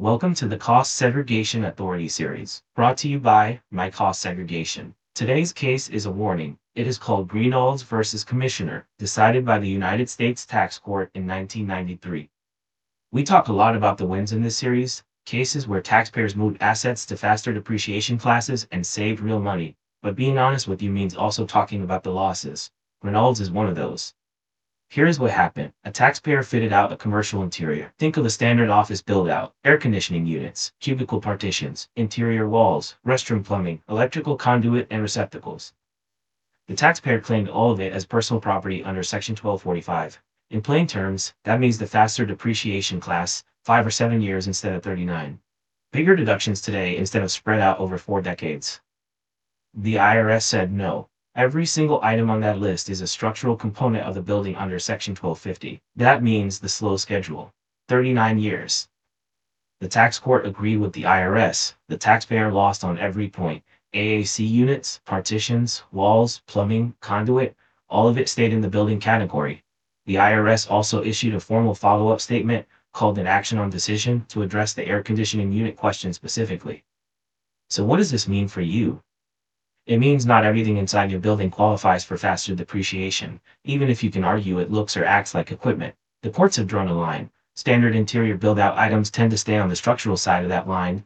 Welcome to the Cost Segregation Authority series, brought to you by My Cost Segregation. Today's case is a warning. It is called Greenalds versus Commissioner, decided by the United States Tax Court in 1993. We talk a lot about the wins in this series, cases where taxpayers moved assets to faster depreciation classes and saved real money. But being honest with you means also talking about the losses. Greenalds is one of those. Here's what happened. A taxpayer fitted out a commercial interior. Think of a standard office build-out, air conditioning units, cubicle partitions, interior walls, restroom plumbing, electrical conduit, and receptacles. The taxpayer claimed all of it as personal property under Section 1245. In plain terms, that means the faster depreciation class, 5 or 7 years instead of 39. Bigger deductions today instead of spread out over 4 decades. The IRS said no. Every single item on that list is a structural component of the building under Section 1250. That means the slow schedule. 39 years. The tax court agreed with the IRS. The taxpayer lost on every point. AAC units, partitions, walls, plumbing, conduit, all of it stayed in the building category. The IRS also issued a formal follow-up statement called an action on decision to address the air conditioning unit question specifically. So what does this mean for you? It means not everything inside your building qualifies for faster depreciation, even if you can argue it looks or acts like equipment. The courts have drawn a line. Standard interior build-out items tend to stay on the structural side of that line.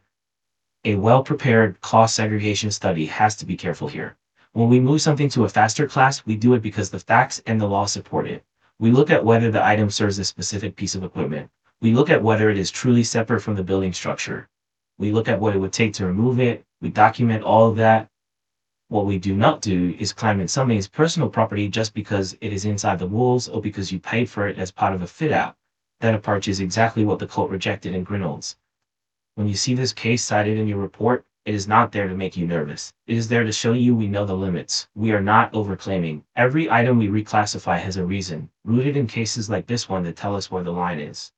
A well-prepared cost segregation study has to be careful here. When we move something to a faster class, we do it because the facts and the law support it. We look at whether the item serves a specific piece of equipment. We look at whether it is truly separate from the building structure. We look at what it would take to remove it. We document all of that. What we do not do is claim that something is personal property just because it is inside the walls or because you paid for it as part of a fit-out. That approach is exactly what the court rejected in Greenalds. When you see this case cited in your report, it is not there to make you nervous. It is there to show you we know the limits. We are not overclaiming. Every item we reclassify has a reason, rooted in cases like this one that tell us where the line is.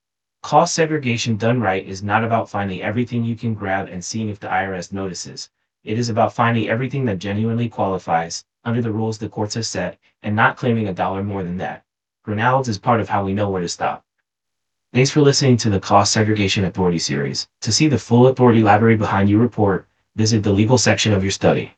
Cost segregation done right is not about finding everything you can grab and seeing if the IRS notices. It is about finding everything that genuinely qualifies under the rules the courts have set and not claiming $1 more than that. Greenalds is part of how we know where to stop. Thanks for listening to the Cost Segregation Authority series. To see the full authority library behind your report, visit the legal section of your study.